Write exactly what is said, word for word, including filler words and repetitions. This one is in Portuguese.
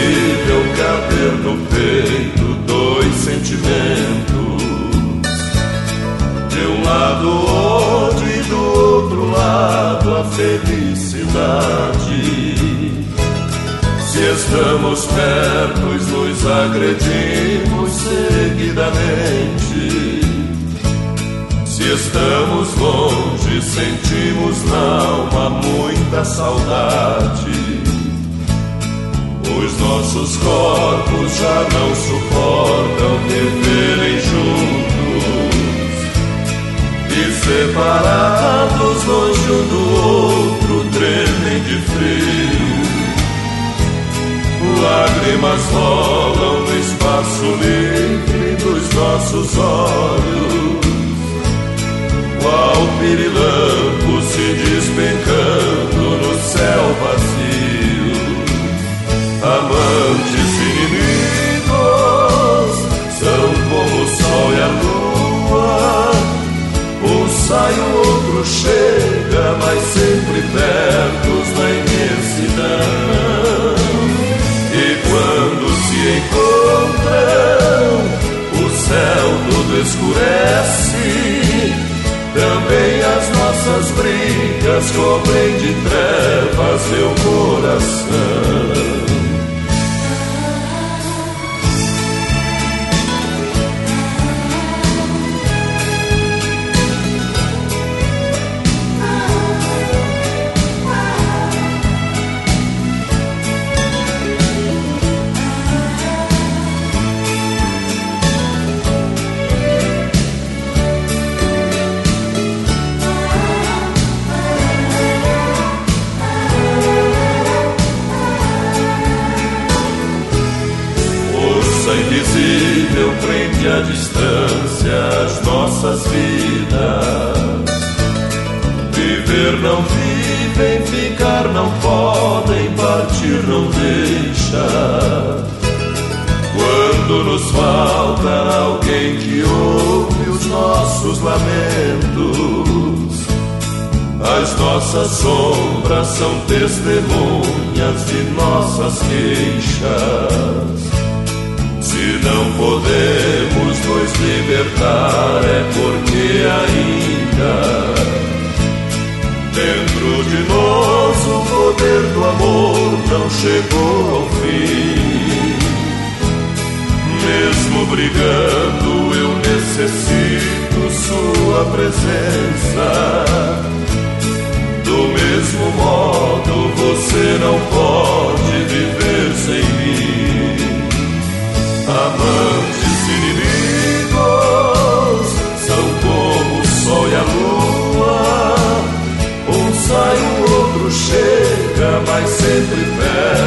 impossível caber no peito dois sentimentos. De um lado o ódio e do outro lado a felicidade. Se estamos perto, nos agredimos seguidamente. Se estamos longe, sentimos na alma muita saudade. Os nossos corpos já não suportam viverem juntos. E separados, longe um do outro, tremem de frio. Lágrimas rolam no espaço livre dos nossos olhos, qual pirilampo se despencando no céu vazio. Amantes inimigos são como o sol e a lua. Um sai, o outro chega, mas sempre pertos na imensidão. E quando se encontram, o céu todo escurece. Também as nossas brigas cobrem de trevas meu coração. Invisível prende à distância as nossas vidas. Viver não vivem, ficar não podem, partir não deixa. Quando nos falta alguém que ouve os nossos lamentos, as nossas sombras são testemunhas de nossas queixas. Se não podemos nos libertar é porque ainda dentro de nós o poder do amor não chegou ao fim. Mesmo brigando eu necessito sua presença. Do mesmo modo você não pode viver sem mim. Amantes inimigos são como o sol e a lua. Um sai, o outro chega, mas sempre perto